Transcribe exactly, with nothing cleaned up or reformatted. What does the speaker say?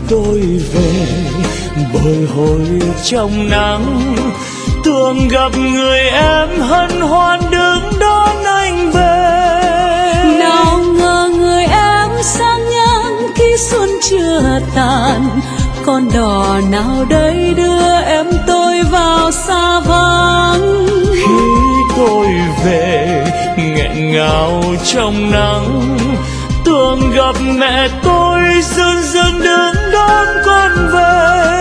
tôi về bồi hồi trong nắng, tưởng gặp người em hân hoan đứng đón anh về. Nào ngờ người em sang nhan khi xuân chưa tàn, con đò nào đây đưa em tôi vào xa vắng. Khi tôi về nghẹn ngào trong nắng, tưởng gặp mẹ tôi dưng dưng đứng đón con về.